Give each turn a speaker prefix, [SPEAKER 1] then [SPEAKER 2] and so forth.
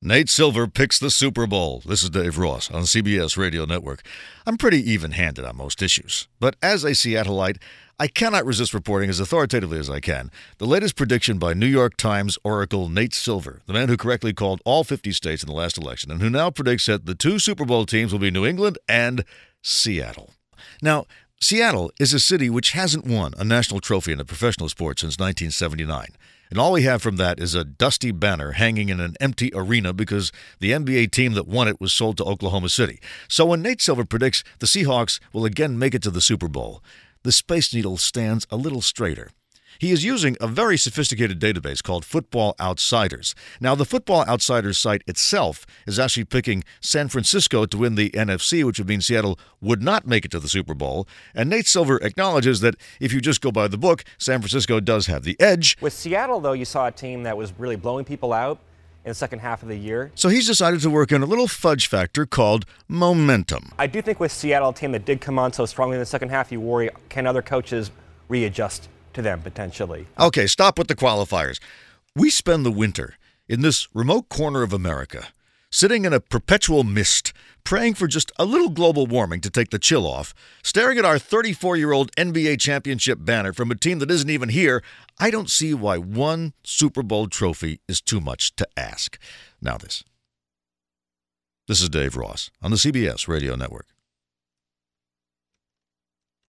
[SPEAKER 1] Nate Silver picks the Super Bowl. This is Dave Ross on CBS Radio Network. I'm pretty even-handed on most issues, but as a Seattleite, I cannot resist reporting as authoritatively as I can the latest prediction by New York Times oracle Nate Silver, the man who correctly called all 50 states in the last election and who now predicts that the two Super Bowl teams will be New England and Seattle. Now, Seattle is a city which hasn't won a national trophy in a professional sport since 1979. And all we have from that is a dusty banner hanging in an empty arena because the NBA team that won it was sold to Oklahoma City. So when Nate Silver predicts the Seahawks will again make it to the Super Bowl, the Space Needle stands a little straighter. He is using a very sophisticated database called Football Outsiders. Now, the Football Outsiders site itself is actually picking San Francisco to win the NFC, which would mean Seattle would not make it to the Super Bowl. And Nate Silver acknowledges that if you just go by the book, San Francisco does have the edge.
[SPEAKER 2] With Seattle, though, you saw a team that was really blowing people out in the second half of the year.
[SPEAKER 1] So he's decided to work in a little fudge factor called momentum.
[SPEAKER 2] I do think with Seattle, a team that did come on so strongly in the second half, you worry, can other coaches readjust to them potentially?
[SPEAKER 1] Okay, stop with the qualifiers. We spend the winter in this remote corner of America, sitting in a perpetual mist, praying for just a little global warming to take the chill off, staring at our 34-year-old NBA championship banner from a team that isn't even here. I don't see why one Super Bowl trophy is too much to ask. Now this. This is Dave Ross on the CBS Radio Network.